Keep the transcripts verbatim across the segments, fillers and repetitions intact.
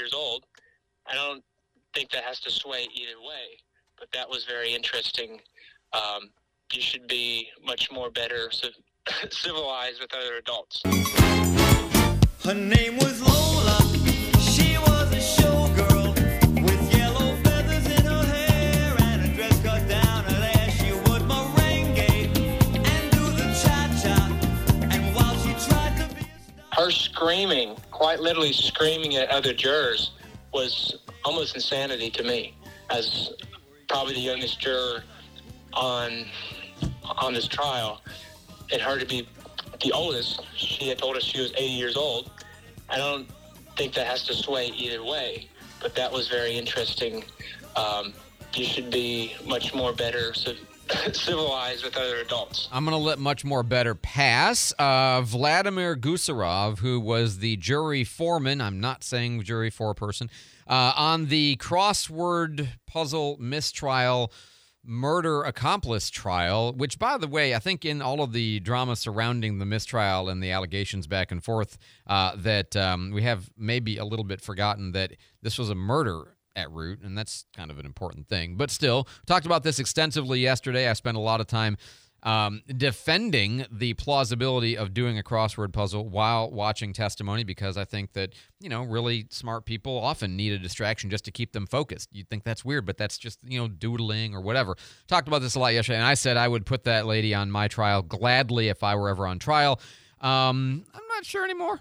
years old. I don't think that has to sway either way, but that was very interesting. Um, you should be much more better civ- civilized with other adults. Her name was Lola. She was a showgirl with yellow feathers in her hair and a dress cut down her there. She would merengue and do the cha-cha. And while she tried to be a star... Her screaming, quite literally screaming at other jurors, was almost insanity to me. As probably the youngest juror on on this trial, and her to be the oldest, she had told us she was eighty years old. I don't think that has to sway either way, but that was very interesting. Um, you should be much more better civ- civilized with other adults. I'm going to let much more better pass. Uh, Vladimir Gusarov, who was the jury foreman, I'm not saying jury foreperson, uh, on the crossword puzzle mistrial murder accomplice trial, which, by the way, I think in all of the drama surrounding the mistrial and the allegations back and forth, uh, that um, we have maybe a little bit forgotten that this was a murder at root, and that's kind of an important thing. But still, talked about this extensively yesterday. I spent a lot of time um, defending the plausibility of doing a crossword puzzle while watching testimony, because I think that, you know, really smart people often need a distraction just to keep them focused. You'd think that's weird, but that's just, you know, doodling or whatever. Talked about this a lot yesterday, and I said I would put that lady on my trial gladly if I were ever on trial. Um, I'm not sure anymore.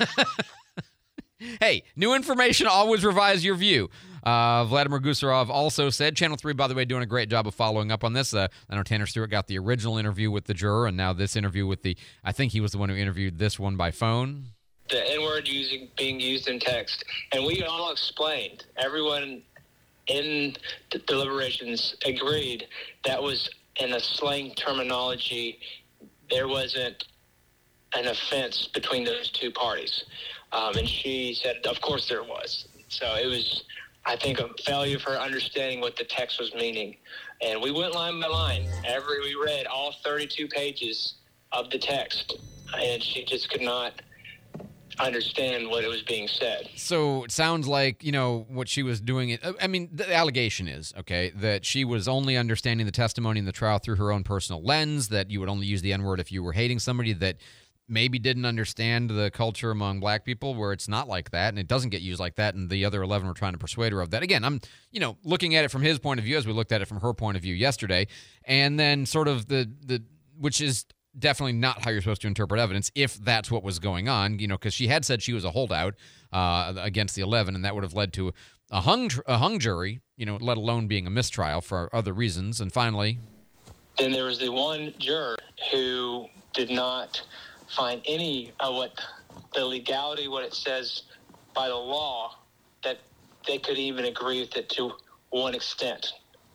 Hey, new information, always revise your view. Uh, Vladimir Gusarov also said, Channel three, by the way, doing a great job of following up on this. Uh, I know Tanner Stewart got the original interview with the juror, and now this interview with the, I think he was the one who interviewed this one by phone. The N-word using being used in text. And we all explained, everyone in the deliberations agreed that was in a slang terminology. There wasn't an offense between those two parties. Um, and she said, of course there was. So it was, I think, a failure of her understanding what the text was meaning. And we went line by line. Every we read all thirty-two pages of the text, and she just could not understand what it was being said. So it sounds like, you know, what she was doing. I mean, the allegation is, okay, that she was only understanding the testimony in the trial through her own personal lens, that you would only use the N-word if you were hating somebody, that maybe didn't understand the culture among black people where it's not like that, and it doesn't get used like that, and the other eleven were trying to persuade her of that. Again, I'm, you know, looking at it from his point of view as we looked at it from her point of view yesterday, and then sort of the, the which is definitely not how you're supposed to interpret evidence if that's what was going on, you know, because she had said she was a holdout uh, against the eleven, and that would have led to a hung, a hung jury, you know, let alone being a mistrial for other reasons. And finally, then there was the one juror who did not find any of what the legality, what it says by the law, that they could even agree with it to one extent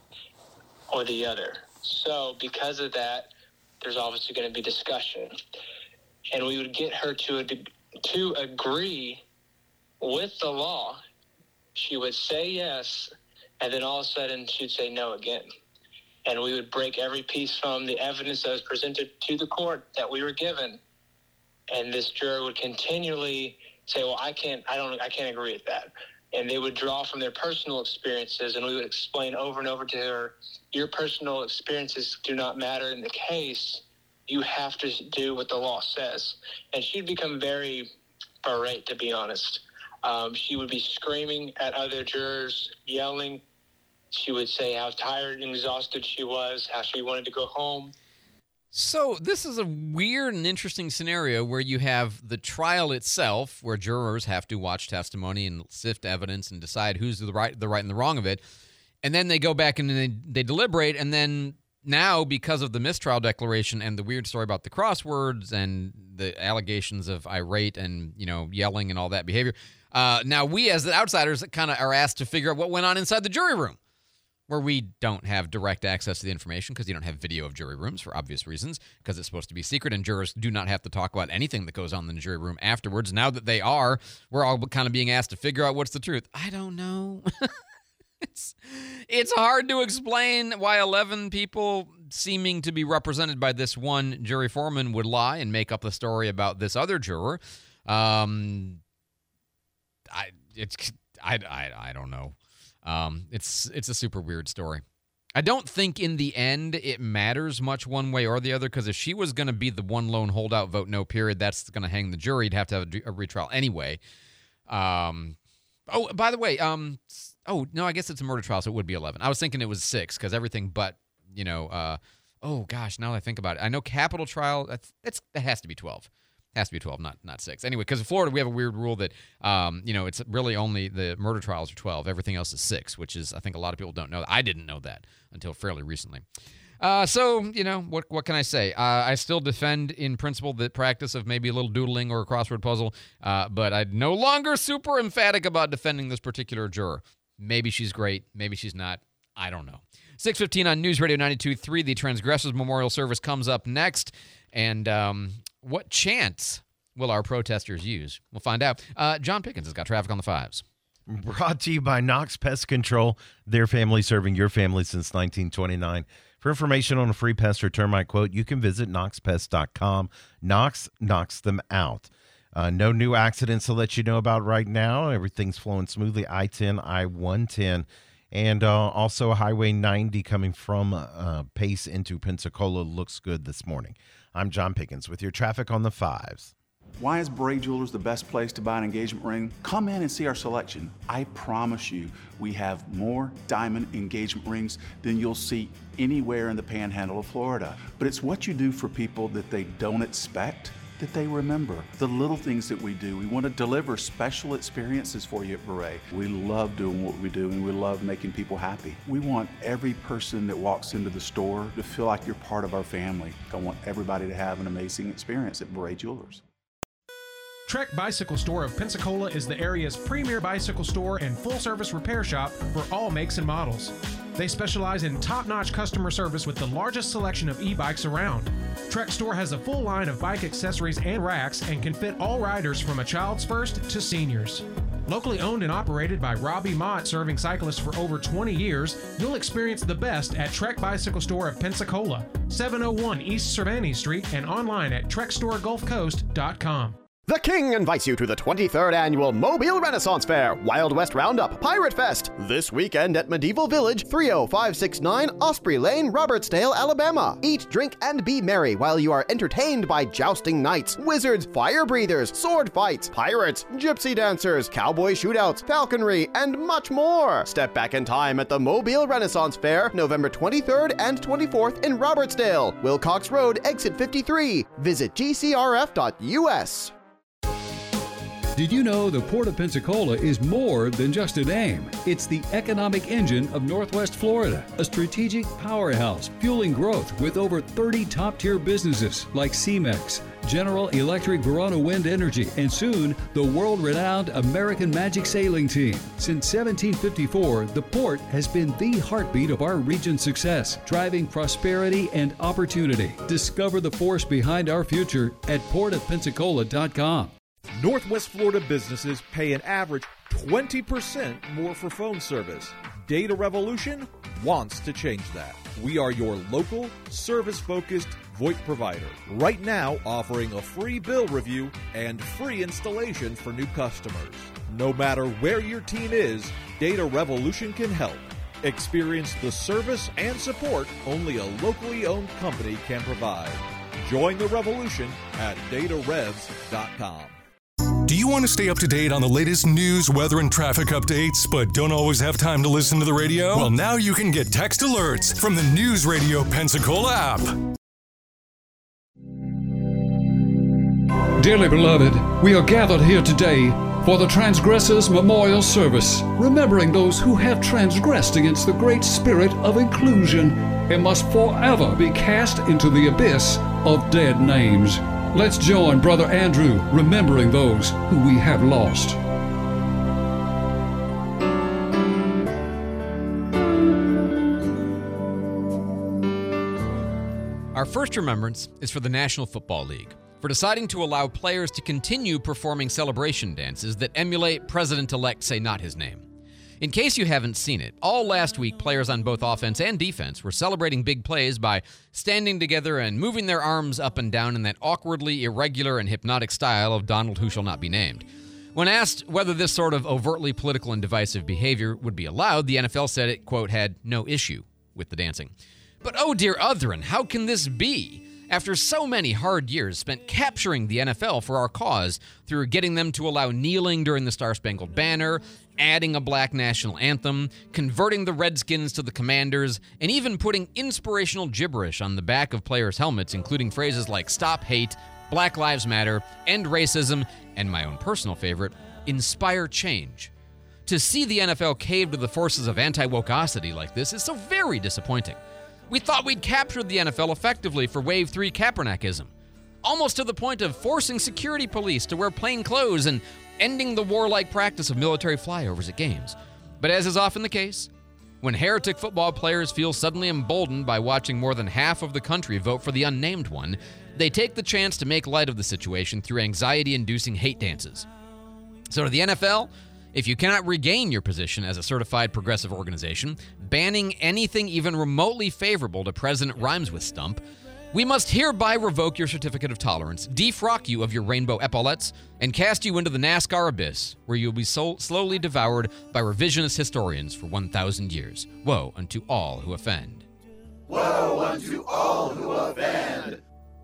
or the other. So because of that, there's obviously going to be discussion. And we would get her to a, to agree with the law. She would say yes, and then all of a sudden she'd say no again. And we would break every piece from the evidence that was presented to the court that we were given. And this juror would continually say, well, I can't, I don't, I can't agree with that. And they would draw from their personal experiences, and we would explain over and over to her, your personal experiences do not matter in the case. You have to do what the law says. And she'd become very irate, to be honest. Um, she would be screaming at other jurors, yelling. She would say how tired and exhausted she was, how she wanted to go home. So this is a weird and interesting scenario where you have the trial itself, where jurors have to watch testimony and sift evidence and decide who's the right, the right and the wrong of it. And then they go back and they, they deliberate. And then now, because of the mistrial declaration and the weird story about the crosswords and the allegations of irate and, you know, yelling and all that behavior, uh, now we as the outsiders kind of are asked to figure out what went on inside the jury room, where we don't have direct access to the information because you don't have video of jury rooms for obvious reasons, because it's supposed to be secret, and jurors do not have to talk about anything that goes on in the jury room afterwards. Now that they are, we're all kind of being asked to figure out what's the truth. I don't know. it's it's hard to explain why eleven people seeming to be represented by this one jury foreman would lie and make up the story about this other juror. Um, I it's I, I, I don't know. Um, it's it's a super weird story. I don't think in the end it matters much one way or the other, because if she was going to be the one lone holdout vote no period, that's going to hang the jury. You'd have to have a, a retrial anyway. Um, oh, by the way, um, oh, no, I guess it's a murder trial, so it would be eleven. I was thinking it was six because everything but, you know, uh, oh, gosh, now that I think about it. I know capital trial, that's, that's, that has to be twelve. Has to be twelve, not not six. Anyway, because in Florida, we have a weird rule that, um, you know, it's really only the murder trials are twelve. Everything else is six, which is, I think a lot of people don't know. I didn't know that until fairly recently. Uh, so, you know, what what can I say? Uh, I still defend in principle the practice of maybe a little doodling or a crossword puzzle, uh, but I'm no longer super emphatic about defending this particular juror. Maybe she's great. Maybe she's not. I don't know. six fifteen on News Radio ninety-two point three. The Transgressors Memorial Service comes up next. And um, what chants will our protesters use? We'll find out. Uh, John Pickens has got traffic on the fives. Brought to you by Knox Pest Control. Their family serving your family since nineteen twenty-nine. For information on a free pest or termite quote, you can visit knox pest dot com. Knox knocks them out. Uh, no new accidents to let you know about right now. Everything's flowing smoothly. I ten, I one ten. And uh, also Highway ninety coming from uh, Pace into Pensacola looks good this morning. I'm John Pickens with your traffic on the fives. Why is Bray Jewelers the best place to buy an engagement ring? Come in and see our selection. I promise you, we have more diamond engagement rings than you'll see anywhere in the panhandle of Florida. But it's what you do for people that they don't expect that they remember. The little things that we do. We want to deliver special experiences for you at Beret. We love doing what we do, and we love making people happy. We want every person that walks into the store to feel like you're part of our family. I want everybody to have an amazing experience at Beret Jewelers. Trek Bicycle Store of Pensacola is the area's premier bicycle store and full-service repair shop for all makes and models. They specialize in top-notch customer service with the largest selection of e-bikes around. Trek Store has a full line of bike accessories and racks and can fit all riders from a child's first to seniors. Locally owned and operated by Robbie Mott, serving cyclists for over twenty years, you'll experience the best at Trek Bicycle Store of Pensacola, seven oh one East Cervantes Street, and online at trek store gulf coast dot com. The King invites you to the twenty-third Annual Mobile Renaissance Fair, Wild West Roundup, Pirate Fest, this weekend at Medieval Village, three oh five six nine Osprey Lane, Robertsdale, Alabama. Eat, drink, and be merry while you are entertained by jousting knights, wizards, fire breathers, sword fights, pirates, gypsy dancers, cowboy shootouts, falconry, and much more. Step back in time at the Mobile Renaissance Fair, November twenty-third and twenty-fourth in Robertsdale, Wilcox Road, exit fifty-three. Visit g c r f dot u s. Did you know the Port of Pensacola is more than just a name? It's the economic engine of Northwest Florida, a strategic powerhouse fueling growth with over thirty top-tier businesses like CEMEX, General Electric Verona Wind Energy, and soon the world-renowned American Magic Sailing Team. Since seventeen fifty-four, the port has been the heartbeat of our region's success, driving prosperity and opportunity. Discover the force behind our future at port of pensacola dot com. Northwest Florida businesses pay an average twenty percent more for phone service. Data Revolution wants to change that. We are your local, service-focused VoIP provider. Right now, offering a free bill review and free installation for new customers. No matter where your team is, Data Revolution can help. Experience the service and support only a locally owned company can provide. Join the revolution at data revs dot com. Do you want to stay up to date on the latest news, weather, and traffic updates, but don't always have time to listen to the radio? Well, now you can get text alerts from the News Radio Pensacola app. Dearly beloved, we are gathered here today for the Transgressors Memorial Service, remembering those who have transgressed against the great spirit of inclusion and must forever be cast into the abyss of dead names. Let's join Brother Andrew remembering those who we have lost. Our first remembrance is for the National Football League, for deciding to allow players to continue performing celebration dances that emulate President-elect Say Not His Name. In case you haven't seen it, all last week players on both offense and defense were celebrating big plays by standing together and moving their arms up and down in that awkwardly irregular and hypnotic style of Donald Who Shall Not Be Named. When asked whether this sort of overtly political and divisive behavior would be allowed, the N F L said it, quote, had no issue with the dancing. But oh dear Othrin, how can this be? After so many hard years spent capturing the N F L for our cause through getting them to allow kneeling during the Star-Spangled Banner, adding a black national anthem, converting the Redskins to the Commanders, and even putting inspirational gibberish on the back of players' helmets, including phrases like Stop Hate, Black Lives Matter, End Racism, and my own personal favorite, Inspire Change. To see the N F L cave to the forces of anti-wokeosity like this is so very disappointing. We thought we'd captured the N F L effectively for Wave three Kaepernickism, almost to the point of forcing security police to wear plain clothes and ending the warlike practice of military flyovers at games. But as is often the case, when heretic football players feel suddenly emboldened by watching more than half of the country vote for the unnamed one, they take the chance to make light of the situation through anxiety-inducing hate dances. So to the N F L, if you cannot regain your position as a certified progressive organization, banning anything even remotely favorable to President Rhymes with Stump, we must hereby revoke your certificate of tolerance, defrock you of your rainbow epaulets, and cast you into the NASCAR abyss, where you will be so slowly devoured by revisionist historians for one thousand years. Woe unto all who offend. Woe unto all who offend.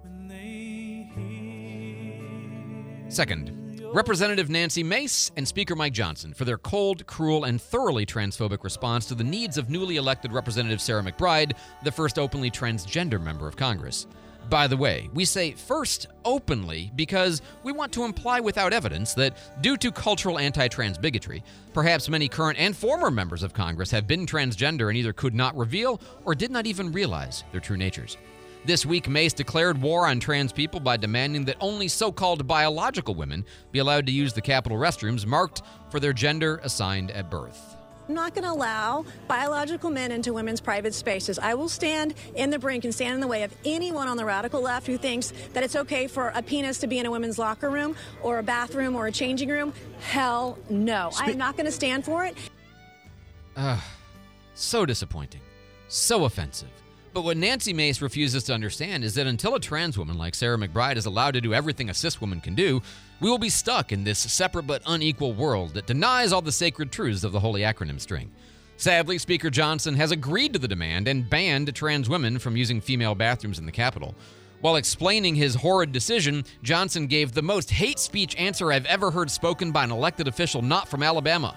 Second, Representative Nancy Mace and Speaker Mike Johnson for their cold, cruel, and thoroughly transphobic response to the needs of newly elected Representative Sarah McBride, the first openly transgender member of Congress. By the way, we say first openly because we want to imply without evidence that due to cultural anti-trans bigotry, perhaps many current and former members of Congress have been transgender and either could not reveal or did not even realize their true natures. This week, Mace declared war on trans people by demanding that only so-called biological women be allowed to use the Capitol restrooms marked for their gender assigned at birth. I'm not going to allow biological men into women's private spaces. I will stand in the brink and stand in the way of anyone on the radical left who thinks that it's okay for a penis to be in a women's locker room or a bathroom or a changing room. Hell no. Spe- I am not going to stand for it. Ugh, so disappointing. So offensive. But what Nancy Mace refuses to understand is that until a trans woman like Sarah McBride is allowed to do everything a cis woman can do, we will be stuck in this separate but unequal world that denies all the sacred truths of the holy acronym string. Sadly, Speaker Johnson has agreed to the demand and banned trans women from using female bathrooms in the Capitol. While explaining his horrid decision, Johnson gave the most hate speech answer I've ever heard spoken by an elected official not from Alabama.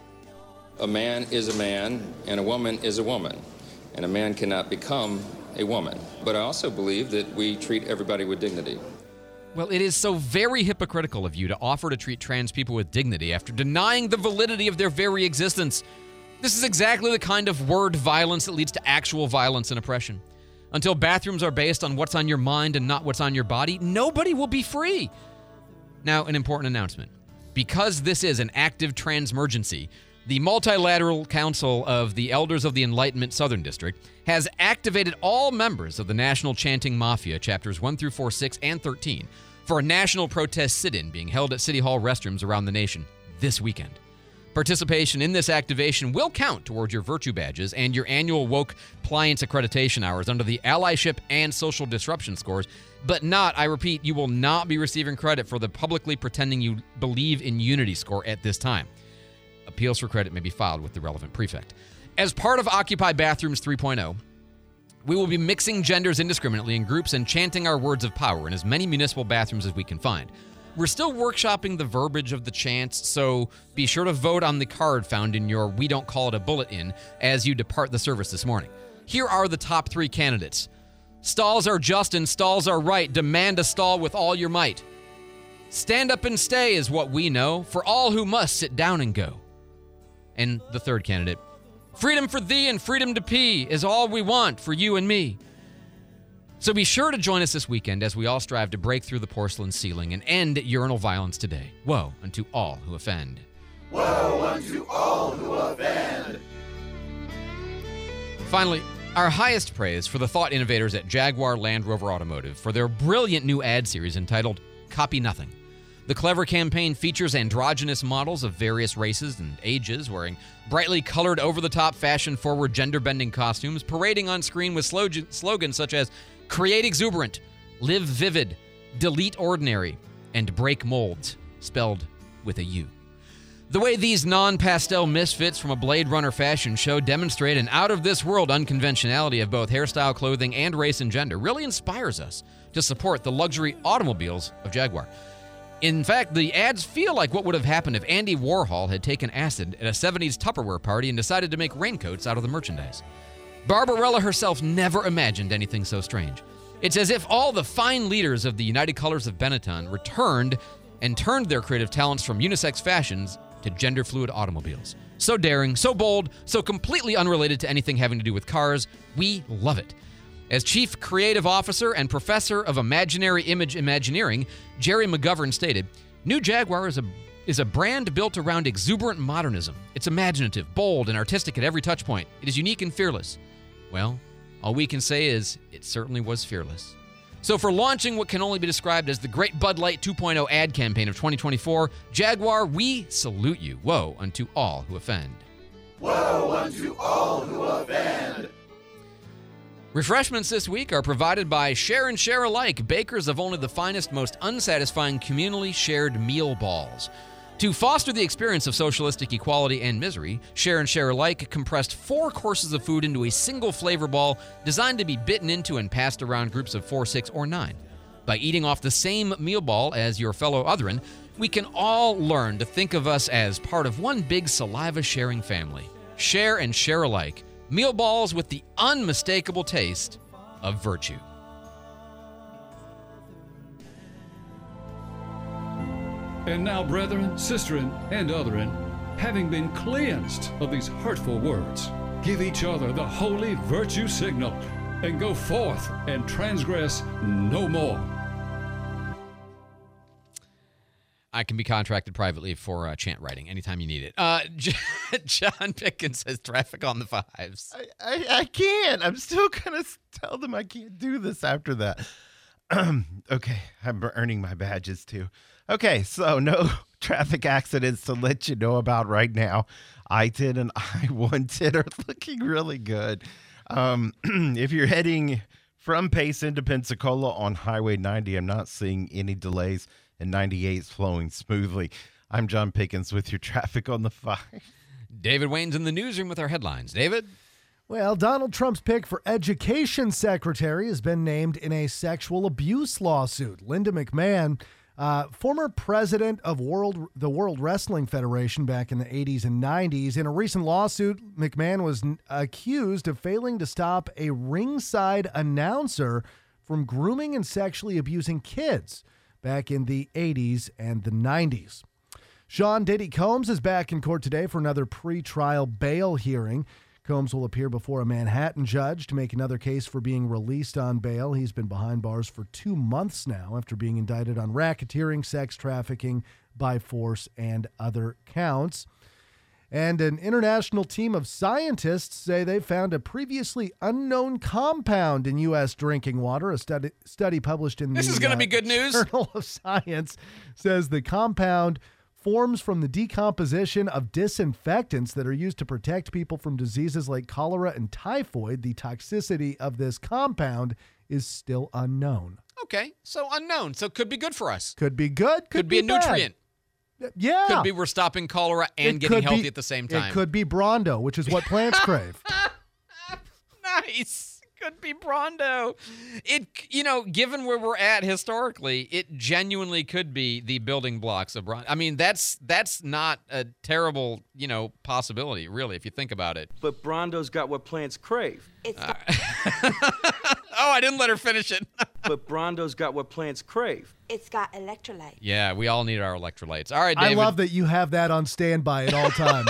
A man is a man, and a woman is a woman. And a man cannot become a woman. But I also believe that we treat everybody with dignity. Well, it is so very hypocritical of you to offer to treat trans people with dignity after denying the validity of their very existence. This is exactly the kind of word violence that leads to actual violence and oppression. Until bathrooms are based on what's on your mind and not what's on your body, nobody will be free. Now, an important announcement. Because this is an active transmergency, the Multilateral Council of the Elders of the Enlightenment Southern District has activated all members of the National Chanting Mafia, chapters one through four, six, and thirteen, for a national protest sit-in being held at City Hall restrooms around the nation this weekend. Participation in this activation will count towards your virtue badges and your annual woke pliance accreditation hours under the allyship and social disruption scores, but not, I repeat, you will not be receiving credit for the publicly pretending you believe in unity score at this time. Appeals for credit may be filed with the relevant prefect. As part of Occupy Bathrooms three point oh, we will be mixing genders indiscriminately in groups and chanting our words of power in as many municipal bathrooms as we can find. We're still workshopping the verbiage of the chants, so be sure to vote on the card found in your We Don't Call It a Bulletin as you depart the service this morning. Here are the top three candidates. Stalls are just and stalls are right. Demand a stall with all your might. Stand up and stay is what we know. For all who must, sit down and go. And the third candidate, freedom for thee and freedom to pee is all we want for you and me. So be sure to join us this weekend as we all strive to break through the porcelain ceiling and end urinal violence today. Woe unto all who offend. Woe unto all who offend. Finally, our highest praise for the thought innovators at Jaguar Land Rover Automotive for their brilliant new ad series entitled Copy Nothing. The clever campaign features androgynous models of various races and ages wearing brightly colored, over-the-top, fashion-forward, gender-bending costumes, parading on screen with slog- slogans such as Create Exuberant, Live Vivid, Delete Ordinary, and Break Molds, spelled with a U. The way these non-pastel misfits from a Blade Runner fashion show demonstrate an out-of-this-world unconventionality of both hairstyle, clothing, and race and gender really inspires us to support the luxury automobiles of Jaguar. In fact, the ads feel like what would have happened if Andy Warhol had taken acid at a seventies Tupperware party and decided to make raincoats out of the merchandise. Barbarella herself never imagined anything so strange. It's as if all the fine leaders of the United Colors of Benetton returned and turned their creative talents from unisex fashions to gender-fluid automobiles. So daring, so bold, so completely unrelated to anything having to do with cars. We love it. As Chief Creative Officer and Professor of Imaginary Image Imagineering, Jerry McGovern stated, New Jaguar is a is a brand built around exuberant modernism. It's imaginative, bold, and artistic at every touch point. It is unique and fearless. Well, all we can say is it certainly was fearless. So for launching what can only be described as the Great Bud Light two point oh ad campaign of twenty twenty-four, Jaguar, we salute you. Woe unto all who offend. Woe unto all who offend. Refreshments this week are provided by Share and Share Alike, bakers of only the finest, most unsatisfying communally shared meal balls. To foster the experience of socialistic equality and misery, Share and Share Alike compressed four courses of food into a single flavor ball designed to be bitten into and passed around groups of four, six, or nine. By eating off the same meal ball as your fellow otherin, we can all learn to think of us as part of one big saliva-sharing family. Share and Share Alike. Meal balls with the unmistakable taste of virtue. And now, brethren, sisterin, and otherin, having been cleansed of these hurtful words, give each other the holy virtue signal, and go forth and transgress no more. I can be contracted privately for uh, chant writing anytime you need it. Uh, John Pickens says traffic on the fives. I, I, I can't. I'm still going to tell them I can't do this after that. Okay, I'm earning my badges too. Okay, so no traffic accidents to let you know about right now. I ten and I ten are looking really good. Um, if you're heading from Pace into Pensacola on Highway ninety, I'm not seeing any delays, and ninety-eight is flowing smoothly. I'm John Pickens with your traffic on the five. David Wayne's in the newsroom with our headlines. David? Well, Donald Trump's pick for education secretary has been named in a sexual abuse lawsuit. Linda McMahon, uh, former president of World the World Wrestling Federation back in the eighties and nineties. In a recent lawsuit, McMahon was n- accused of failing to stop a ringside announcer from grooming and sexually abusing kids back in the eighties and the nineties. Sean Diddy Combs is back in court today for another pre-trial bail hearing. Combs will appear before a Manhattan judge to make another case for being released on bail. He's been behind bars for two months now after being indicted on racketeering, sex trafficking by force, and other counts. And an international team of scientists say they found a previously unknown compound in U S drinking water. A study, study published in This the is going to uh, be good news. Journal of Science says the compound forms from the decomposition of disinfectants that are used to protect people from diseases like cholera and typhoid. The toxicity of this compound is still unknown. Okay, so unknown. So could be good for us. Could be good. Could, Could be, a bad. nutrient. Yeah. Could be we're stopping cholera and It getting could healthy be- at the same time. It could be Brondo, which is what plants crave. Nice. Could be Brondo. It, you know, given where we're at historically, it genuinely could be the building blocks of Brondo. I mean, that's that's not a terrible, you know, possibility, really, if you think about it. But Brondo's got what plants crave. It's uh, oh, I didn't let her finish it. But Brondo's got what plants crave. It's got electrolytes. Yeah, we all need our electrolytes. All right, David. I love that you have that on standby at all times.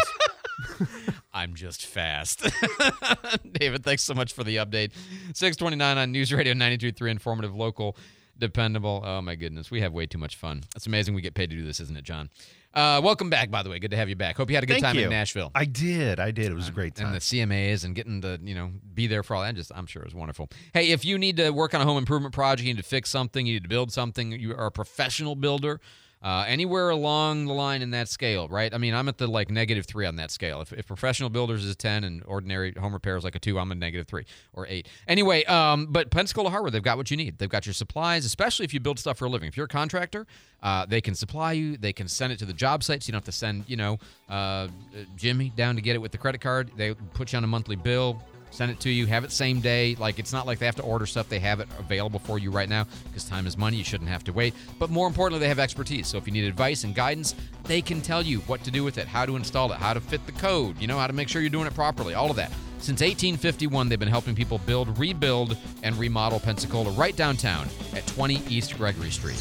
I'm just fast. David, thanks so much for the update. six twenty-nine on News Radio ninety-two point three, informative, local, dependable. Oh, my goodness. We have way too much fun. It's amazing we get paid to do this, isn't it, John? Uh, welcome back, by the way. Good to have you back. Hope you had a good Thank time you. in Nashville. I did. I did. It was a great time. And the C M As and getting to, you know, be there for all that. Just, I'm sure it was wonderful. Hey, if you need to work on a home improvement project, you need to fix something, you need to build something, you are a professional builder, Uh, anywhere along the line in that scale, right? I mean, I'm at the like negative three on that scale. If, if professional builders is a ten and ordinary home repair is like a two, I'm a negative three or eight. Anyway, um, but Pensacola Hardware, they've got what you need. They've got your supplies, especially if you build stuff for a living. If you're a contractor, uh, they can supply you. They can send it to the job site, so you don't have to send, you know, uh, Jimmy down to get it with the credit card. They put you on a monthly bill. Send it to you, have it same day. Like, it's not like they have to order stuff. They have it available for you right now because time is money. You shouldn't have to wait. But more importantly, they have expertise. So if you need advice and guidance, they can tell you what to do with it, how to install it, how to fit the code, you know, how to make sure you're doing it properly, all of that. Since eighteen fifty-one, they've been helping people build, rebuild, and remodel Pensacola right downtown at twenty East Gregory Street.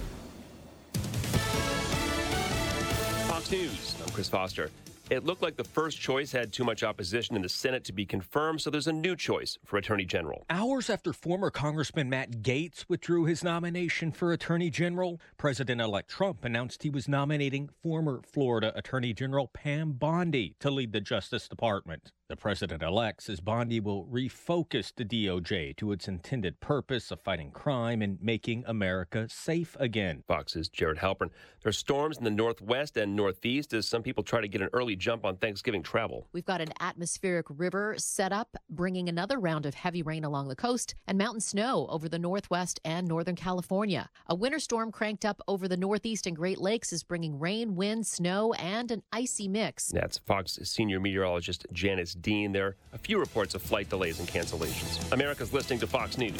Fox News, I'm Chris Foster. It looked like the first choice had too much opposition in the Senate to be confirmed, so there's a new choice for Attorney General. Hours after former Congressman Matt Gaetz withdrew his nomination for Attorney General, President-elect Trump announced he was nominating former Florida Attorney General Pam Bondi to lead the Justice Department. The president-elect says Bondi will refocus the D O J to its intended purpose of fighting crime and making America safe again. Fox's Jared Halpern. There are storms in the northwest and northeast as some people try to get an early jump on Thanksgiving travel. We've got an atmospheric river set up, bringing another round of heavy rain along the coast and mountain snow over the northwest and northern California. A winter storm cranked up over the northeast and Great Lakes is bringing rain, wind, snow, and an icy mix. That's Fox senior meteorologist Janice Dean. There are a few reports of flight delays and cancellations. America's listening to Fox News.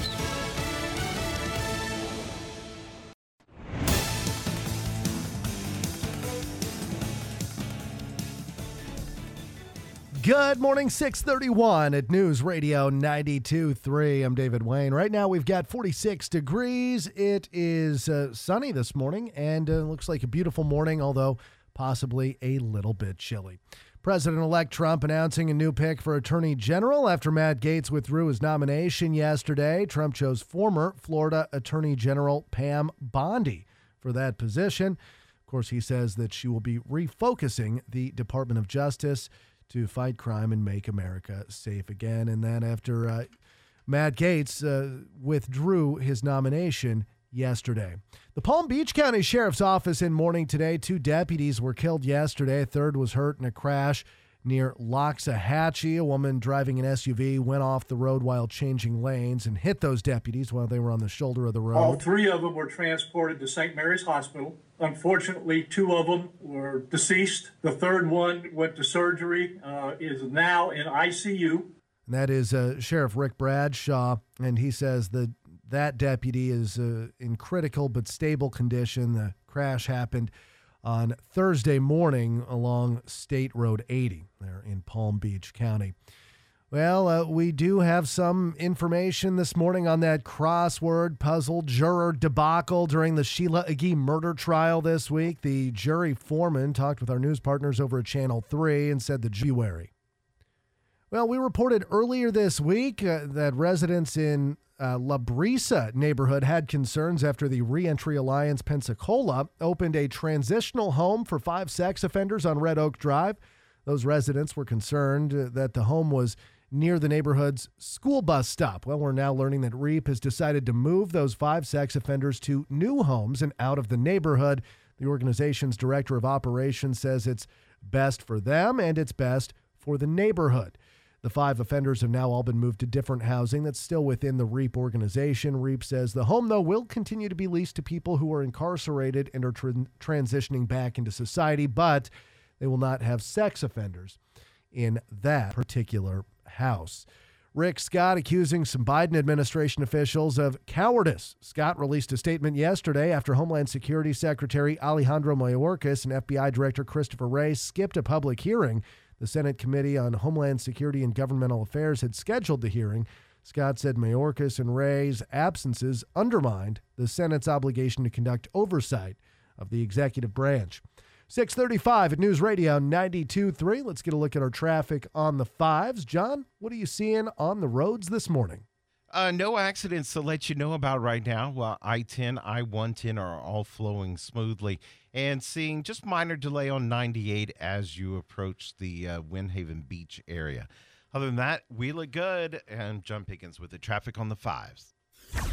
Good morning, six thirty-one at News Radio ninety-two point three. I'm David Wayne. Right now we've got forty-six degrees. It is uh, sunny this morning and uh, looks like a beautiful morning, although possibly a little bit chilly. President-elect Trump announcing a new pick for Attorney General after Matt Gaetz withdrew his nomination yesterday. Trump chose former Florida Attorney General Pam Bondi for that position. Of course, he says that she will be refocusing the Department of Justice to fight crime and make America safe again. And that after uh, Matt Gaetz uh, withdrew his nomination yesterday. The Palm Beach County Sheriff's Office in mourning today. Two deputies were killed yesterday. A third was hurt in a crash near Loxahatchee. A woman driving an S U V went off the road while changing lanes and hit those deputies while they were on the shoulder of the road. All three of them were transported to Saint Mary's Hospital. Unfortunately, two of them were deceased. The third one went to surgery, uh, is now in I C U. And that is uh, Sheriff Rick Bradshaw, and he says that that deputy is uh, in critical but stable condition. The crash happened on Thursday morning along State Road eighty there in Palm Beach County. Well, uh, we do have some information this morning on that crossword puzzle juror debacle during the Sheila Agee murder trial this week. The jury foreman talked with our news partners over at Channel three and said the January. Well, we reported earlier this week uh, that residents in uh, La Brisa neighborhood had concerns after the Reentry Alliance Pensacola opened a transitional home for five sex offenders on Red Oak Drive. Those residents were concerned uh, that the home was near the neighborhood's school bus stop. Well, we're now learning that REAP has decided to move those five sex offenders to new homes and out of the neighborhood. The organization's director of operations says it's best for them and it's best for the neighborhood. The five offenders have now all been moved to different housing that's still within the REAP organization. REAP says the home, though, will continue to be leased to people who are incarcerated and are tra- transitioning back into society, but they will not have sex offenders in that particular house. Rick Scott accusing some Biden administration officials of cowardice. Scott released a statement yesterday after Homeland Security Secretary Alejandro Mayorkas and F B I Director Christopher Wray skipped a public hearing. The Senate Committee on Homeland Security and Governmental Affairs had scheduled the hearing. Scott said Mayorkas and Wray's absences undermined the Senate's obligation to conduct oversight of the executive branch. six thirty-five at News Radio ninety-two point three. Let's get a look at our traffic on the fives. John, what are you seeing on the roads this morning? Uh, no accidents to let you know about right now. Well, I ten, I one ten are all flowing smoothly, and seeing just minor delay on ninety-eight as you approach the uh, Windhaven Beach area. Other than that, we look good. And John Pickens with the traffic on the fives.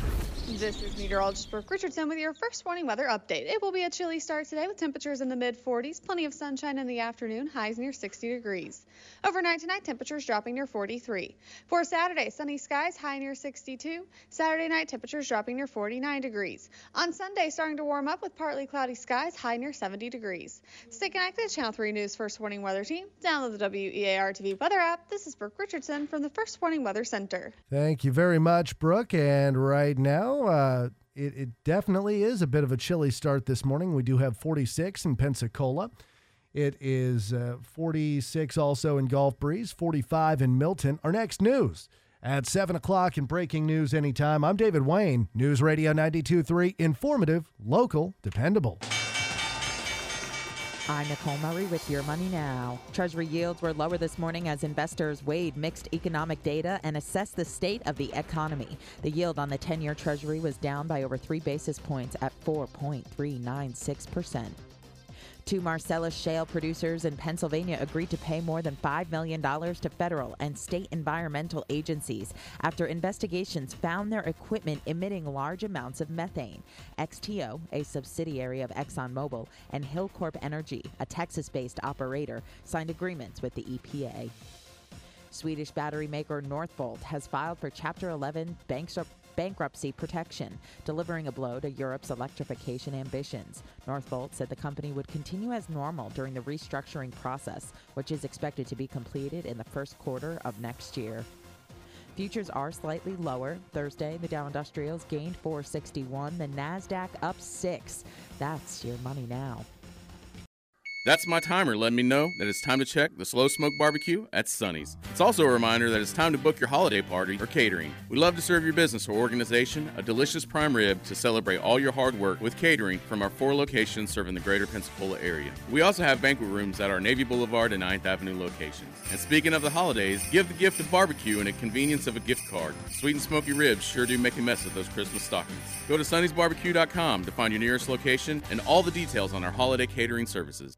This is meteorologist Brooke Richardson with your first warning weather update. It will be a chilly start today with temperatures in the mid forties, plenty of sunshine in the afternoon, highs near sixty degrees. Overnight tonight, temperatures dropping near forty-three. For Saturday, sunny skies, high near sixty-two. Saturday night, temperatures dropping near forty-nine degrees. On Sunday, starting to warm up with partly cloudy skies, high near seventy degrees. Stay connected to Channel three News First Warning Weather Team. Download the W E A R T V weather app. This is Brooke Richardson from the First Warning Weather Center. Thank you very much, Brooke. And right now, uh, it, it definitely is a bit of a chilly start this morning. We do have forty-six in Pensacola. It is uh, forty-six also in Gulf Breeze, forty-five in Milton. Our next news at seven o'clock in Breaking News Anytime. I'm David Wayne, News Radio ninety-two point three, informative, local, dependable. I'm Nicole Murray with Your Money Now. Treasury yields were lower this morning as investors weighed mixed economic data and assessed the state of the economy. The yield on the ten-year Treasury was down by over three basis points at four point three nine six percent. Two Marcellus shale producers in Pennsylvania agreed to pay more than five million dollars to federal and state environmental agencies after investigations found their equipment emitting large amounts of methane. X T O, a subsidiary of ExxonMobil, and Hillcorp Energy, a Texas-based operator, signed agreements with the E P A. Swedish battery maker Northvolt has filed for Chapter eleven bankruptcy. bankruptcy protection, delivering a blow to Europe's electrification ambitions. Northvolt said the company would continue as normal during the restructuring process, which is expected to be completed in the first quarter of next year. Futures are slightly lower. Thursday, the Dow Industrials gained four sixty-one, the NASDAQ up six. That's Your Money Now. That's my timer letting me know that it's time to check the Slow Smoke Barbecue at Sonny's. It's also a reminder that it's time to book your holiday party or catering. We love to serve your business or organization a delicious prime rib to celebrate all your hard work with catering from our four locations serving the greater Pensacola area. We also have banquet rooms at our Navy Boulevard and ninth Avenue locations. And speaking of the holidays, give the gift of barbecue and a convenience of a gift card. Sweet and smoky ribs sure do make a mess of those Christmas stockings. Go to Sonnys Barbecue dot com to find your nearest location and all the details on our holiday catering services.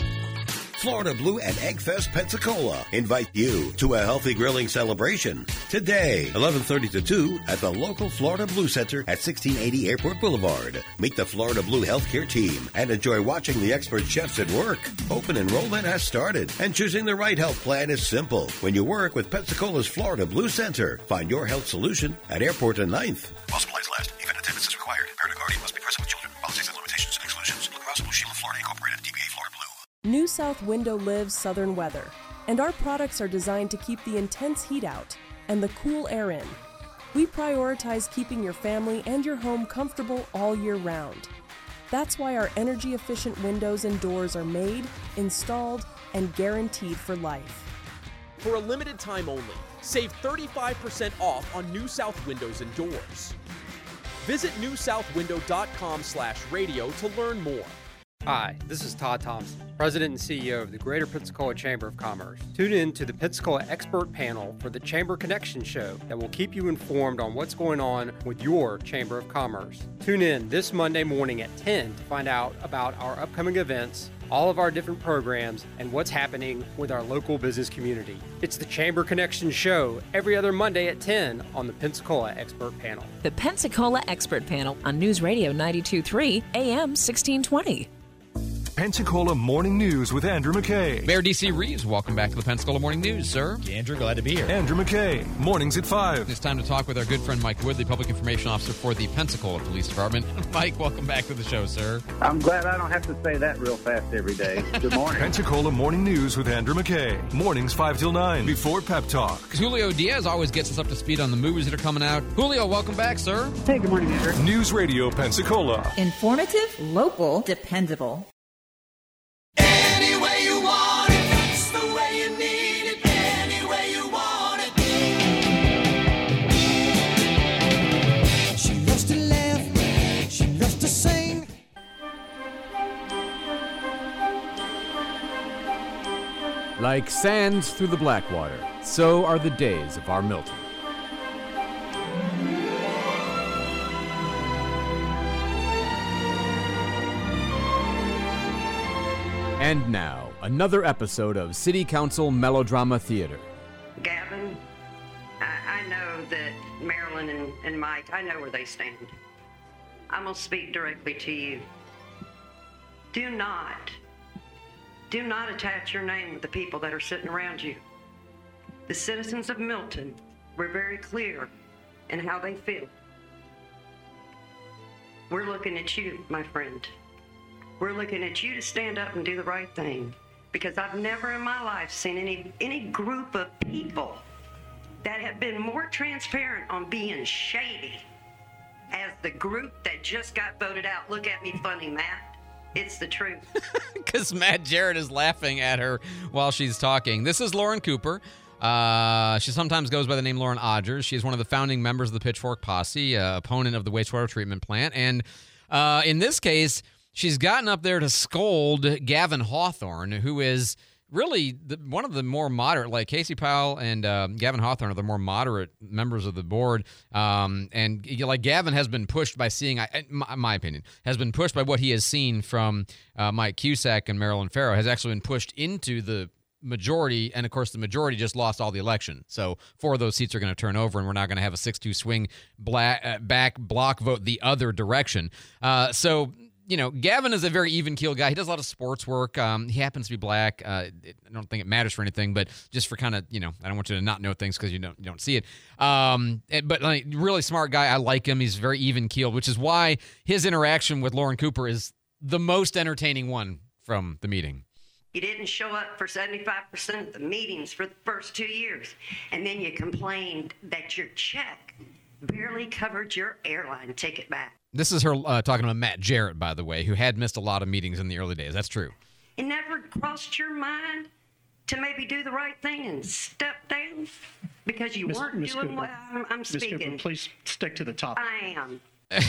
Florida Blue and Egg Fest Pensacola invite you to a healthy grilling celebration today, eleven thirty to two at the local Florida Blue Center at sixteen eighty Airport Boulevard. Meet the Florida Blue Healthcare team and enjoy watching the expert chefs at work. Open enrollment has started, and choosing the right health plan is simple when you work with Pensacola's Florida Blue Center. Find your health solution at Airport and ninth. While supplies last, event attendance is required. Parent or guardian must be present with children. Policies and limitations and exclusions. Blue Cross Blue Shield of Florida Incorporated, D B A Florida Blue. New South Window lives southern weather, and our products are designed to keep the intense heat out and the cool air in. We prioritize keeping your family and your home comfortable all year round. That's why our energy-efficient windows and doors are made, installed, and guaranteed for life. For a limited time only, save thirty-five percent off on New South Windows and Doors. Visit new south window dot com slash radio to learn more. Hi, this is Todd Thompson, President and C E O of the Greater Pensacola Chamber of Commerce. Tune in to the Pensacola Expert Panel for the Chamber Connection Show that will keep you informed on what's going on with your Chamber of Commerce. Tune in this Monday morning at ten to find out about our upcoming events, all of our different programs, and what's happening with our local business community. It's the Chamber Connection Show every other Monday at ten on the Pensacola Expert Panel. The Pensacola Expert Panel on News Radio ninety-two point three, A M sixteen twenty. Pensacola Morning News with Andrew McKay. Mayor D C. Reeves, welcome back to the Pensacola Morning News, sir. Andrew, glad to be here. Andrew McKay, mornings at five. It's time to talk with our good friend Mike Woodley, Public Information Officer for the Pensacola Police Department. Mike, welcome back to the show, sir. I'm glad I don't have to say that real fast every day. Good morning. Pensacola Morning News with Andrew McKay. Mornings five till nine before Pep Talk. Julio Diaz always gets us up to speed on the movies that are coming out. Julio, welcome back, sir. Hey, good morning, Andrew. News Radio Pensacola. Informative, local, dependable. Any way you want it, that's the way you need it. Any way you want it. She loves to laugh, she loves to sing. Like sands through the Blackwater, so are the days of our Milton. And now, another episode of City Council Melodrama Theater. Gavin, I, I know that Marilyn and, and Mike, I know where they stand. I'm going to speak directly to you. Do not, do not attach your name with the people that are sitting around you. The citizens of Milton were very clear in how they feel. We're looking at you, my friend. We're looking at you to stand up and do the right thing. Because I've never in my life seen any, any group of people that have been more transparent on being shady as the group that just got voted out. Look at me funny, Matt. It's the truth. Because Matt Jarrett is laughing at her while she's talking. This is Lauren Cooper. Uh, she sometimes goes by the name Lauren Odgers. She is one of the founding members of the Pitchfork Posse, uh, opponent of the wastewater treatment plant. And uh, in this case, she's gotten up there to scold Gavin Hawthorne, who is really the, one of the more moderate, like Casey Powell and uh, Gavin Hawthorne are the more moderate members of the board. Um, and you know, like Gavin has been pushed by seeing, I, my, my opinion, has been pushed by what he has seen from uh, Mike Cusack and Marilyn Farrow, has actually been pushed into the majority, and of course the majority just lost all the election, so four of those seats are going to turn over, and we're not going to have a six two swing black, uh, back block vote the other direction. Uh, so you know, Gavin is a very even-keeled guy. He does a lot of sports work. Um, he happens to be black. Uh, it, I don't think it matters for anything, but just for kind of, you know, I don't want you to not know things because you don't you don't see it. Um, it- but like, really smart guy. I like him. He's very even-keeled, which is why his interaction with Lauren Cooper is the most entertaining one from the meeting. You didn't show up for seventy-five percent of the meetings for the first two years. And then you complained that your check barely covered your airline ticket back. This is her uh, talking about Matt Jarrett, by the way, who had missed a lot of meetings in the early days. That's true. It never crossed your mind to maybe do the right thing and step down because you Miss- weren't Miss doing Cooper. what I'm, I'm Miss Cooper, speaking. please stick to the topic. I am.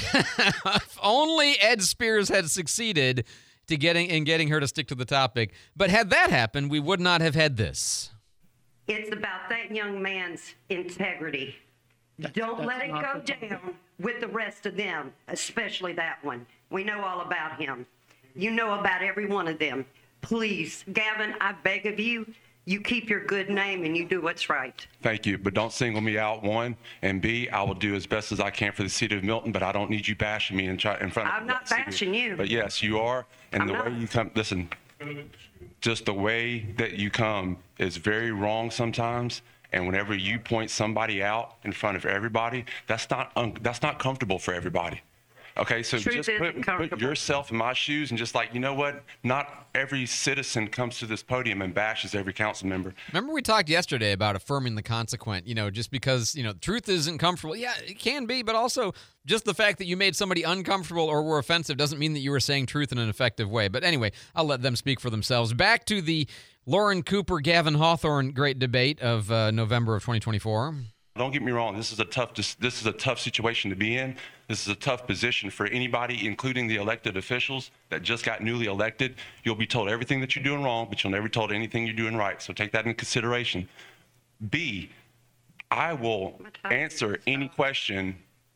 If only Ed Spears had succeeded to getting in getting her to stick to the topic. But had that happened, we would not have had this. It's about that young man's integrity. Don't that's let it not go the topic. down with the rest of them, especially that one. We know all about him. You know about every one of them. Please, Gavin, I beg of you, you keep your good name and you do what's right. Thank you, but don't single me out, one. And B, I will do as best as I can for the city of Milton, but I don't need you bashing me in, try, in front of I'm not the city. bashing you. But yes, you are. And I'm the not. way you come, listen, just the way that you come is very wrong sometimes. And whenever you point somebody out in front of everybody, that's not un- that's not comfortable for everybody. Okay, so Truth just isn't put, put comfortable. yourself in my shoes and just like, you know what? Not every citizen comes to this podium and bashes every council member. Remember we talked yesterday about affirming the consequent, you know, just because, you know, truth isn't comfortable. Yeah, it can be, but also just the fact that you made somebody uncomfortable or were offensive doesn't mean that you were saying truth in an effective way. But anyway, I'll let them speak for themselves. Back to the Lauren Cooper, Gavin Hawthorne great debate of uh, November of twenty twenty-four. Don't get me wrong. This is a tough. This, this is a tough situation to be in. This is a tough position for anybody, including the elected officials that just got newly elected. You'll be told everything that you're doing wrong, but you'll never be told anything you're doing right. So take that into consideration. B, I will answer any question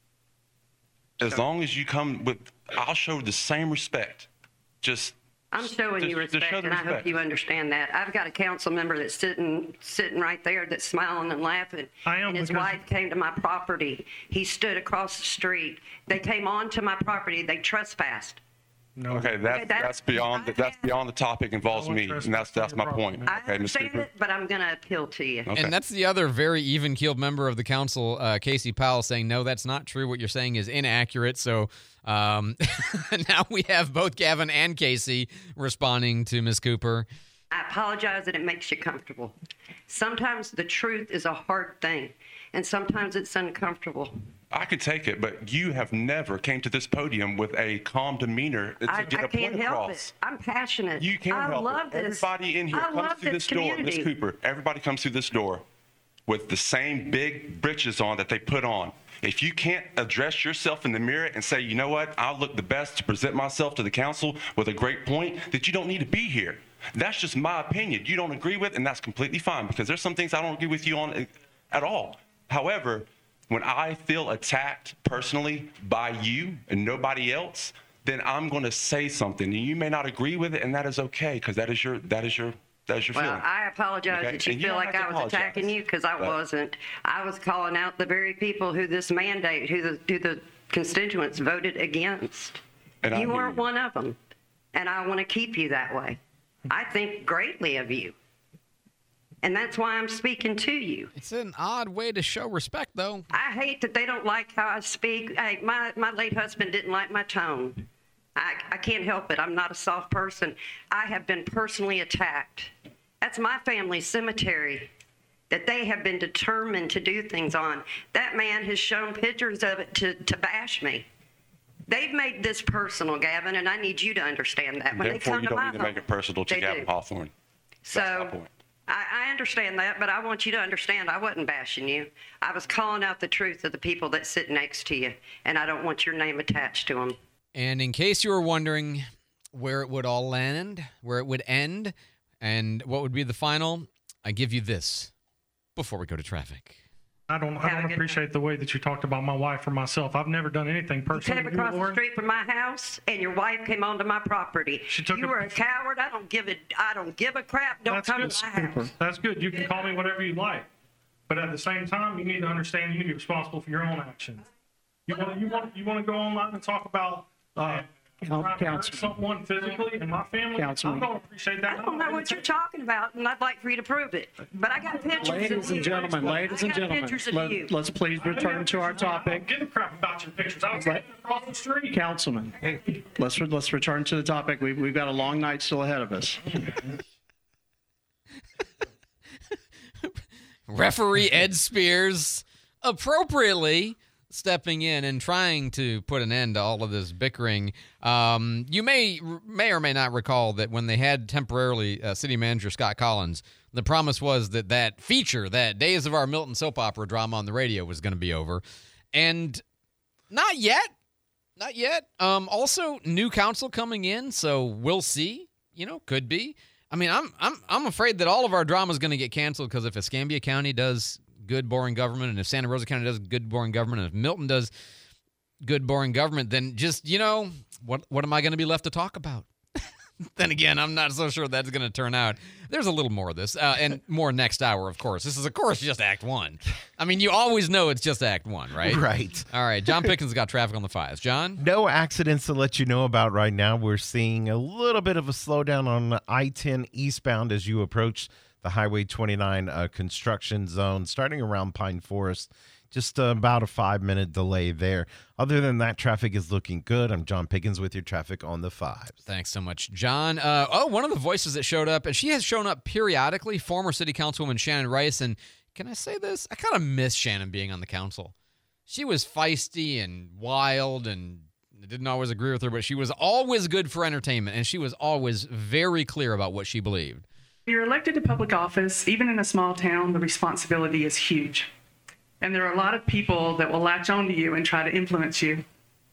as long as you come with. I'll show the same respect. Just. I'm showing just- you just respect, show the and I hope respect. you understand that. I've got a council member that's sitting sitting right there that's smiling and laughing. I am, and his because- wife came to my property. He stood across the street. They came onto my property. They trespassed. No. Okay, that's Okay, that- that's beyond the, that's beyond the topic involves No one me, and that's trespassed that's on my your point. I Okay, Miz understand Cooper. it, but I'm going to appeal to you. Okay. And that's the other very even-keeled member of the council, uh, Casey Powell, saying, no, that's not true. What you're saying is inaccurate. So um, now we have both Gavin and Casey responding to Miz Cooper. I apologize that it makes you comfortable. Sometimes the truth is a hard thing, and sometimes it's uncomfortable. I could take it, but you have never came to this podium with a calm demeanor to I, get I a can't point help across. it. I'm passionate. You can't I help love it. this. Everybody in here I comes love through this this door, Miz community. Cooper. Everybody comes through this door with the same big britches on that they put on. If you can't address yourself in the mirror and say, you know what, I look the best to present myself to the council with a great point, that you don't need to be here. That's just my opinion. You don't agree with, and that's completely fine, because there's some things I don't agree with you on at all. However, when I feel attacked personally by you and nobody else, then I'm going to say something, and you may not agree with it, and that is okay, because that is your that is your That's your Well, feeling. I apologize Okay? that you And you feel don't like have I to was attacking apologize. you, because I But- wasn't. I was calling out the very people who this mandate, who the, who the constituents voted against. And I You hear weren't you. one of them, and I want to keep you that way. I think greatly of you, and that's why I'm speaking to you. It's an odd way to show respect, though. I hate that they don't like how I speak. Hey, my, my late husband didn't like my tone. I, I can't help it. I'm not a soft person. I have been personally attacked. That's my family's cemetery that they have been determined to do things on. That man has shown pictures of it to, to bash me. They've made this personal, Gavin, and I need you to understand that. When they Therefore, come you to don't my need to make home, it personal to they Gavin do. Hawthorne. So I, I understand that, but I want you to understand I wasn't bashing you. I was calling out the truth of the people that sit next to you, and I don't want your name attached to them. And in case you were wondering where it would all land, where it would end, and what would be the final, I give you this before we go to traffic. I don't, I don't appreciate the way that you talked about my wife or myself. I've never done anything You personal. came to you, across the Lori. street from my house, and your wife came onto my property. took You a- were a coward. I don't give a, I don't give a crap. Don't That's come good. to my house. That's good. You can call me whatever you like, but at the same time, you need to understand you need to be responsible for your own actions. You want you want you want to go online and talk about uh, trying to hurt Councilman. someone physically and my family. Councilman. I'm going to appreciate that. I don't know what you're talking about, and I'd like for you to prove it. But I got pictures of Ladies you. and gentlemen, ladies and I got gentlemen, pictures of let, you. let's please return to our topic. Give a crap about your pictures. I was Let- across the street. Councilman, let's re- let's return to the topic. We've we've got a long night still ahead of us. Referee Ed Spears appropriately stepping in and trying to put an end to all of this bickering. Um, you may may or may not recall that when they had temporarily uh, city manager Scott Collins, the promise was that that feature, that Days of Our Milton soap opera drama on the radio, was going to be over. And not yet. Not yet. Um, also, new council coming in, so we'll see. You know, could be. I mean, I'm I'm I'm afraid that all of our drama is going to get canceled because if Escambia County does good, boring government, and if Santa Rosa County does good, boring government, and if Milton does good, boring government, then just, you know, what what am I going to be left to talk about? Then again, I'm not so sure that's going to turn out. There's a little more of this, uh, and more next hour, of course. This is, of course, just Act One. I mean, you always know it's just Act One, right? Right. All right, John Pickens got traffic on the fives. John? No accidents to let you know about right now. We're seeing a little bit of a slowdown on I ten eastbound as you approach the Highway twenty-nine uh, construction zone, starting around Pine Forest. Just uh, about a five-minute delay there. Other than that, traffic is looking good. I'm John Pickens with your traffic on the fives. Thanks so much, John. Uh, oh, one of the voices that showed up, and she has shown up periodically, former city councilwoman Shannon Rice. And can I say this? I kind of miss Shannon being on the council. She was feisty and wild, and I didn't always agree with her, but she was always good for entertainment, and she was always very clear about what she believed. You're elected to public office, even in a small town, the responsibility is huge. And there are a lot of people that will latch onto you and try to influence you.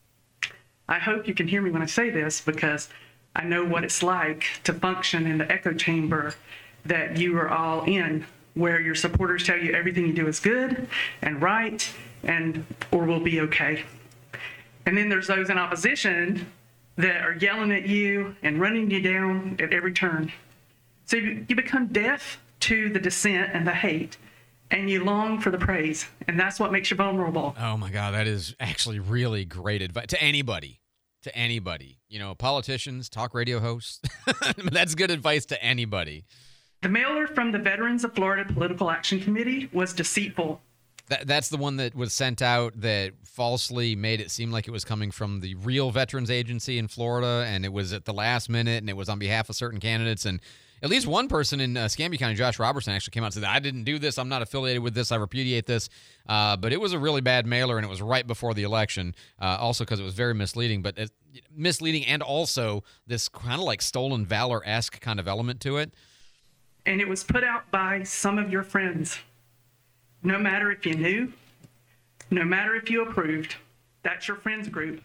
I hope you can hear me when I say this, because I know what it's like to function in the echo chamber that you are all in, where your supporters tell you everything you do is good and right and or will be okay. And then there's those in opposition that are yelling at you and running you down at every turn. So you you become deaf to the dissent and the hate, and you long for the praise, and that's what makes you vulnerable. Oh, my God, that is actually really great advice to anybody, to anybody. You know, politicians, talk radio hosts. That's good advice to anybody. The mailer from the Veterans of Florida Political Action Committee was deceitful. That, that's the one that was sent out that falsely made it seem like it was coming from the real Veterans Agency in Florida, and it was at the last minute, and it was on behalf of certain candidates. And at least one person in uh, Escambia County, Josh Robertson, actually came out and said, I didn't do this. I'm not affiliated with this. I repudiate this. Uh, but it was a really bad mailer, and it was right before the election, uh, also because it was very misleading. But it, misleading and also this kind of like stolen valor-esque kind of element to it. And it was put out by some of your friends. No matter if you knew, no matter if you approved, that's your friends group.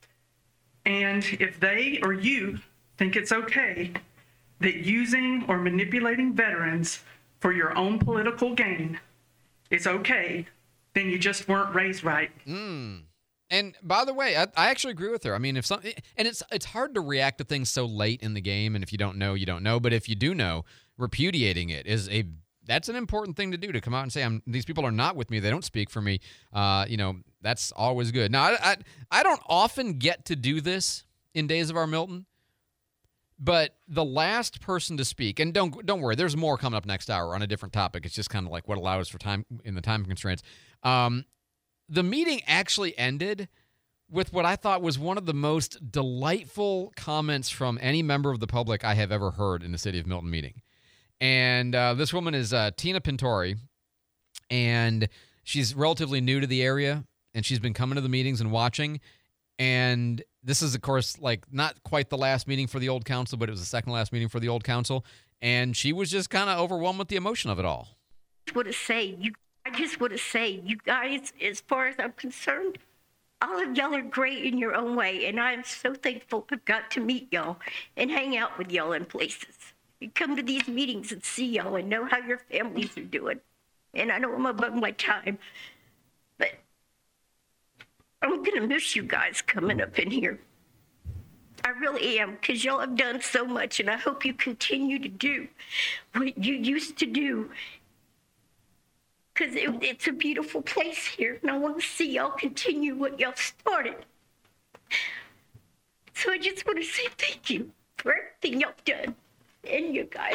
And if they or you think it's okay that using or manipulating veterans for your own political gain is okay, then you just weren't raised right. Mm. And by the way, I, I actually agree with her. I mean, if something, and it's it's hard to react to things so late in the game, and if you don't know, you don't know. But if you do know, repudiating it is a that's an important thing to do, to come out and say, I'm, these people are not with me. They don't speak for me. Uh, you know, that's always good. Now, I, I, I don't often get to do this in Days of Our Milton, but the last person to speak, and don't don't worry, there's more coming up next hour on a different topic. It's just kind of like what allows for time in the time constraints. Um, the meeting actually ended with what I thought was one of the most delightful comments from any member of the public I have ever heard in the City of Milton meeting. And uh, this woman is uh, Tina Pintori, and she's relatively new to the area, and she's been coming to the meetings and watching. And this is, of course, like not quite the last meeting for the old council, but it was the second last meeting for the old council. And she was just kind of overwhelmed with the emotion of it all. I just want to say, you, I just want to say, you guys, as far as I'm concerned, all of y'all are great in your own way, and I am so thankful I've got to meet y'all and hang out with y'all in places. And come to these meetings and see y'all and know how your families are doing. And I know I'm above my time, but I'm going to miss you guys coming up in here. I really am, because y'all have done so much, and I hope you continue to do what you used to do, because it, it's a beautiful place here, and I want to see y'all continue what y'all started. So I just want to say thank you for everything y'all done, and you guys.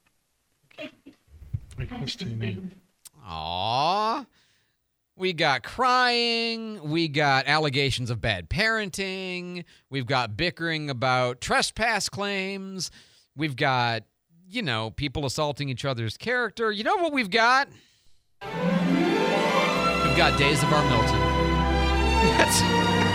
Aww. We got crying. We got allegations of bad parenting. We've got bickering about trespass claims. We've got, you know, people assaulting each other's character. You know what we've got? We've got Days of Our Milton. That's...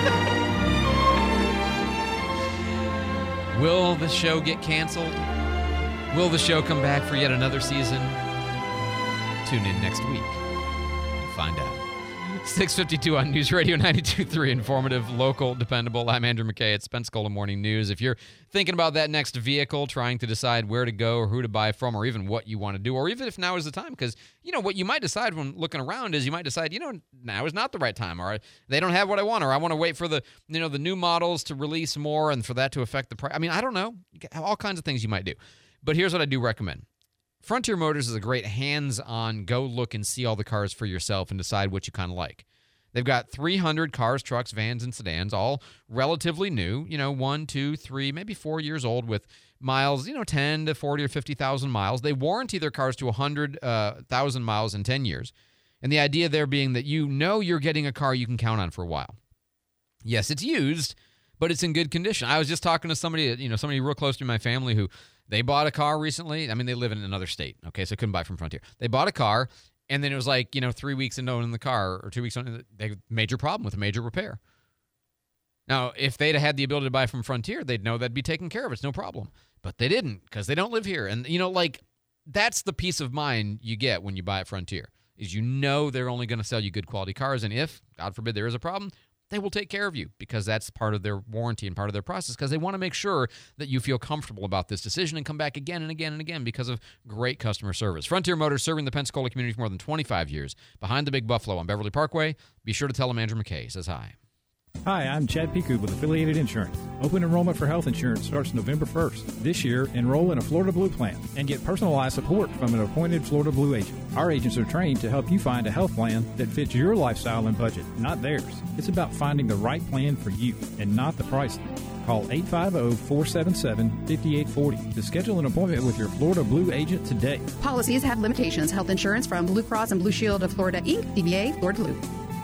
Will the show get canceled? Will the show come back for yet another season? Tune in next week and find out. six fifty-two on News Radio ninety-two point three, informative, local, dependable. I'm Andrew McKay. It's Pensacola Morning News. If you're thinking about that next vehicle, trying to decide where to go or who to buy from, or even what you want to do, or even if now is the time, because, you know, what you might decide when looking around is you might decide, you know, now is not the right time, or they don't have what I want, or I want to wait for the, you know, the new models to release more and for that to affect the price. I mean, I don't know. All kinds of things you might do. But here's what I do recommend. Frontier Motors is a great hands-on, go look and see all the cars for yourself and decide what you kind of like. They've got three hundred cars, trucks, vans, and sedans, all relatively new, you know, one, two, three, maybe four years old with miles, you know, ten to forty or fifty thousand miles. They warranty their cars to one hundred thousand uh, miles in ten years. And the idea there being that you know you're getting a car you can count on for a while. Yes, it's used, but it's in good condition. I was just talking to somebody, you know, somebody real close to my family who they bought a car recently. I mean, they live in another state, okay, so couldn't buy from Frontier. They bought a car, and then it was like, you know, three weeks into owning the car, or two weeks into they major problem with a major repair. Now, if they'd had the ability to buy from Frontier, they'd know that'd be taken care of. It's no problem. But they didn't, because they don't live here. And, you know, like, that's the peace of mind you get when you buy at Frontier, is you know they're only going to sell you good quality cars. And if, God forbid, there is a problem, they will take care of you, because that's part of their warranty and part of their process, because they want to make sure that you feel comfortable about this decision and come back again and again and again because of great customer service. Frontier Motors, serving the Pensacola community for more than twenty-five years, behind the Big Buffalo on Beverly Parkway. Be sure to tell them Andrew McKay says hi. Hi, I'm Chad Piku with Affiliated Insurance. Open enrollment for health insurance starts November first. This year, enroll in a Florida Blue plan and get personalized support from an appointed Florida Blue agent. Our agents are trained to help you find a health plan that fits your lifestyle and budget, not theirs. It's about finding the right plan for you and not the price. Call eight five zero, four seven seven, five eight four zero to schedule an appointment with your Florida Blue agent today. Policies have limitations. Health insurance from Blue Cross and Blue Shield of Florida, Incorporated, D B A, Florida Blue.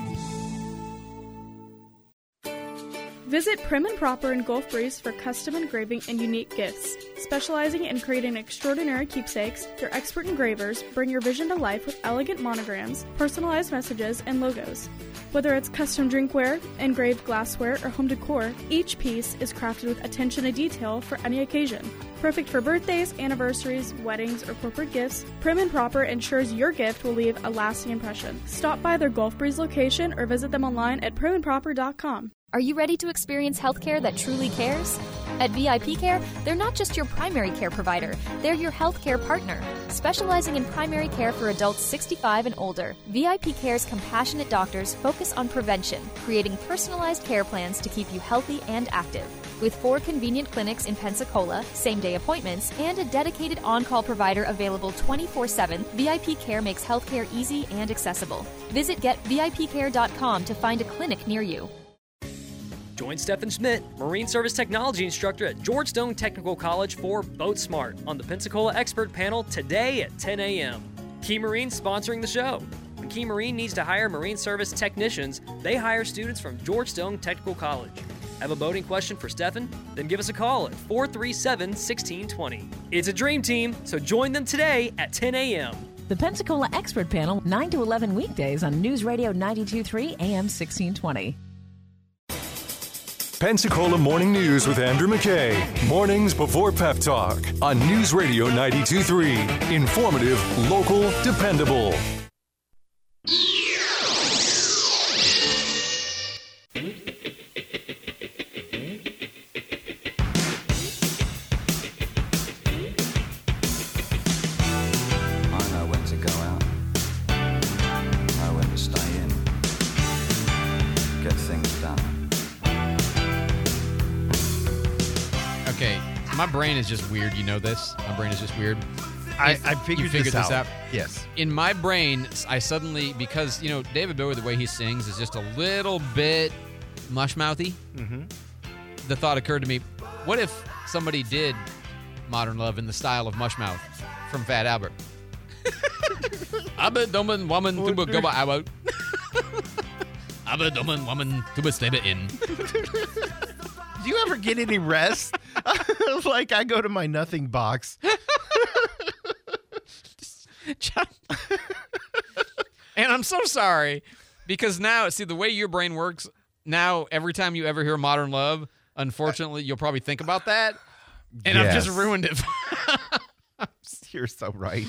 Visit Prim and Proper in Gulf Breeze for custom engraving and unique gifts. Specializing in creating extraordinary keepsakes, their expert engravers bring your vision to life with elegant monograms, personalized messages, and logos. Whether it's custom drinkware, engraved glassware, or home decor, each piece is crafted with attention to detail for any occasion. Perfect for birthdays, anniversaries, weddings, or corporate gifts, Prim and Proper ensures your gift will leave a lasting impression. Stop by their Gulf Breeze location or visit them online at prim and proper dot com. Are you ready to experience healthcare that truly cares? At V I P Care, they're not just your primary care provider, they're your healthcare partner. Specializing in primary care for adults sixty-five and older, V I P Care's compassionate doctors focus on prevention, creating personalized care plans to keep you healthy and active. With four convenient clinics in Pensacola, same-day appointments, and a dedicated on-call provider available twenty-four seven, V I P Care makes healthcare easy and accessible. Visit get V I P care dot com to find a clinic near you. Join Stephen Schmidt, Marine Service Technology Instructor at George Stone Technical College for Boat Smart on the Pensacola Expert Panel today at ten a.m. Key Marine's sponsoring the show. When Key Marine needs to hire Marine Service technicians, they hire students from George Stone Technical College. Have a boating question for Stephen? Then give us a call at four three seven, one six two zero. It's a dream team, so join them today at ten a.m. The Pensacola Expert Panel, nine to eleven weekdays on News Radio ninety-two point three A M sixteen twenty. Pensacola Morning News with Andrew McKay. Mornings before Pep Talk on News Radio ninety-two point three. Informative, local, dependable. My brain is just weird. You know this. My brain is just weird. I, If I figured, you figured this, this out. out. Yes. In my brain, I suddenly, because, you know, David Bowie, the way he sings is just a little bit mush-mouthy. Mm-hmm. The thought occurred to me, what if somebody did Modern Love in the style of Mushmouth from Fat Albert? I'm a dumb woman to a go out. I'm a dumb woman to a stay in. Do you ever get any rest? Like, I go to my nothing box. And I'm so sorry, because now, see, the way your brain works, now every time you ever hear Modern Love, unfortunately, you'll probably think about that. And I've just Yes. ruined it. You're so right.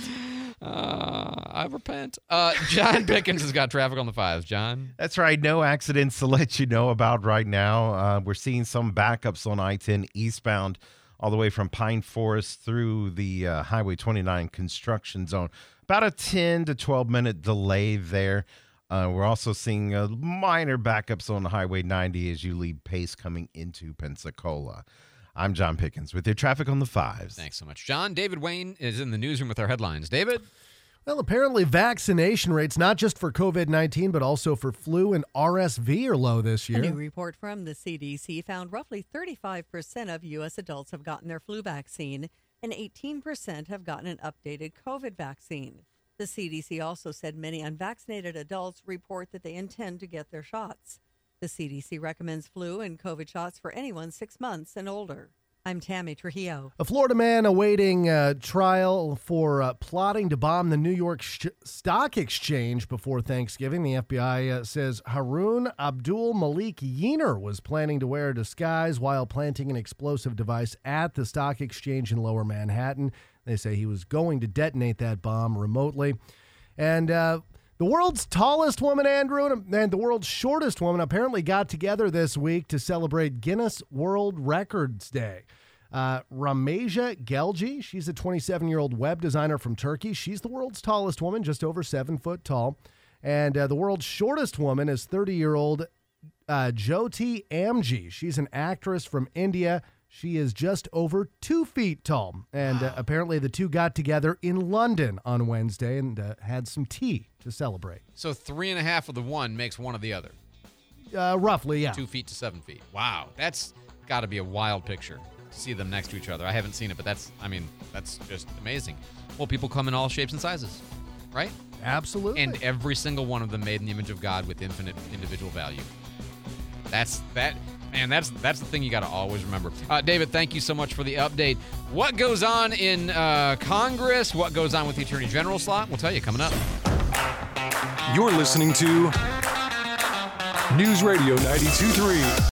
Uh, I repent. Uh, John Pickens has got traffic on the fives. John? That's right. No accidents to let you know about right now. Uh, we're seeing some backups on I ten eastbound all the way from Pine Forest through the uh, Highway twenty-nine construction zone. About a ten to twelve minute delay there. Uh, we're also seeing uh, minor backups on Highway ninety as you leave Pace coming into Pensacola. I'm John Pickens with your traffic on the fives. Thanks so much, John. David Wayne is in the newsroom with our headlines. David? Well, apparently vaccination rates, not just for covid nineteen, but also for flu and R S V are low this A year. new report from the C D C found roughly thirty-five percent of U S adults have gotten their flu vaccine and eighteen percent have gotten an updated COVID vaccine. The C D C also said many unvaccinated adults report that they intend to get their shots. The C D C recommends flu and COVID shots for anyone six months and older. I'm Tammy Trujillo. A Florida man awaiting uh, trial for uh, plotting to bomb the New York sh- Stock Exchange before Thanksgiving. The F B I uh, says Harun Abdul Malik Yener was planning to wear a disguise while planting an explosive device at the stock exchange in Lower Manhattan. They say he was going to detonate that bomb remotely. And uh, the world's tallest woman, Andrew, and the world's shortest woman apparently got together this week to celebrate Guinness World Records Day. Uh, Rameja Gelgi, she's a twenty-seven-year-old web designer from Turkey. She's the world's tallest woman, just over seven foot tall. And uh, the world's shortest woman is thirty-year-old uh, Jyoti Amji. She's an actress from India. She is just over two feet tall. And uh, apparently the two got together in London on Wednesday and uh, had some tea to celebrate. So three and a half of the one makes one of the other. Uh, roughly, yeah. Two feet to seven feet. Wow. That's got to be a wild picture to see them next to each other. I haven't seen it, but that's, I mean, that's just amazing. Well, people come in all shapes and sizes, right? Absolutely. And every single one of them made in the image of God with infinite individual value. That's that. And that's that's the thing you got to always remember. Uh, David, thank you so much for the update. What goes on in uh, Congress? What goes on with the Attorney General slot? We'll tell you coming up. You're listening to News Radio ninety-two point three.